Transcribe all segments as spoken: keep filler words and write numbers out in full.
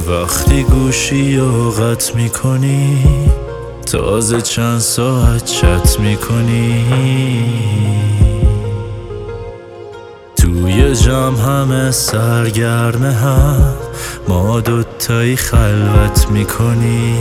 وقتی گوشی رو قطع میکنی، تازه چند ساعت چت میکنی، توی جمع همه سرگرمه هم، ما دوتایی خلوت میکنی.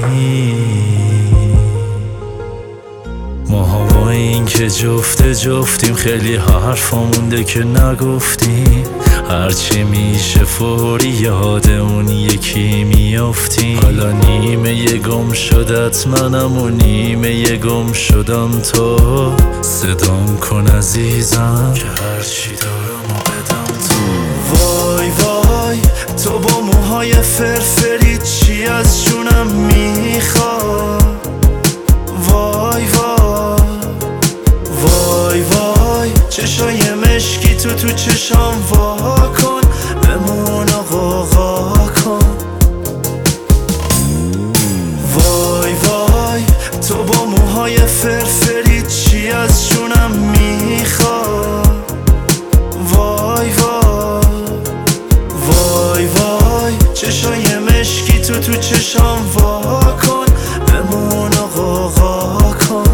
ما با این که جفت جفتیم خیلی حرفا مونده که نگفتیم، هرچی میشه فوری یاد اون یکی میافتیم. حالا نیمه یه گم شدت منم و نیمه یه گم شدم تو، صدام کن عزیزم که هرچی دارم و بدم تو. وای وای تو با موهای فرفری چی از جونم میخواد؟ وای وای وای وای چشای مشکی تو تو چشام وا کن، بمون آقا کن. وای وای تو با موهای فرفری چی از جونم میخواد؟ وای وای وای وای چشای مشکی تو تو چشام وا کن، بمون آقا کن.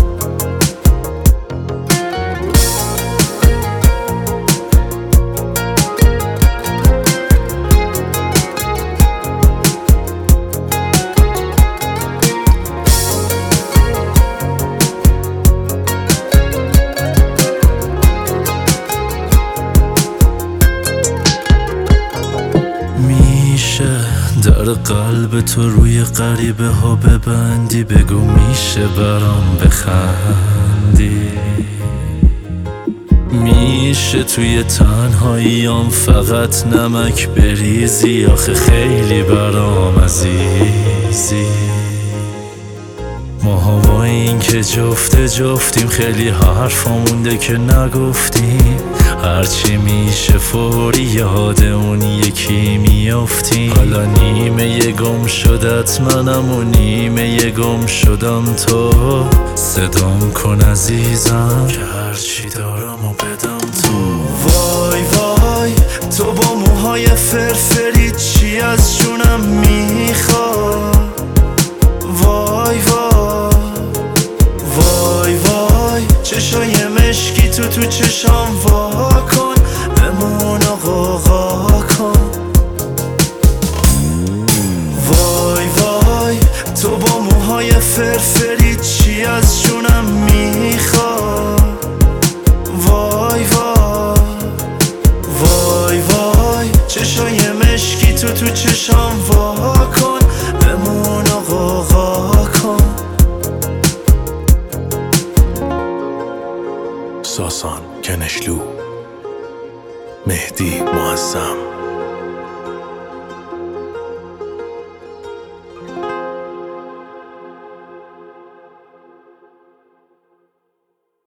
در قلب تو روی غریبه ها ببندی، بگو میشه برام بخندی، میشه توی تنهاییام فقط نمک بریزی، آخه خیلی برام عزیزی. ما با این که جفت جفتیم خیلی حرفا مونده که نگفتیم، هرچی میشه فوری یاد اون یکی میافتیم. حالا نیمه یه گم شدت منم و نیمه یه گم شدم تو، صدام کن عزیزم که هرچی دارم و بدم تو. وای وای تو با موهای فرفری چی از جونم میخواد؟ وای وای وای وای چشای مشکی تو تو چشام وا کن، بمون آقا کن. وای وای تو با موهای فرفری چی از جونم میخواد؟ وای وای وای وای چشای مشکی تو تو چشام وا کن، بمون آقا کن. ساسان کنشلو، مهدی معظم.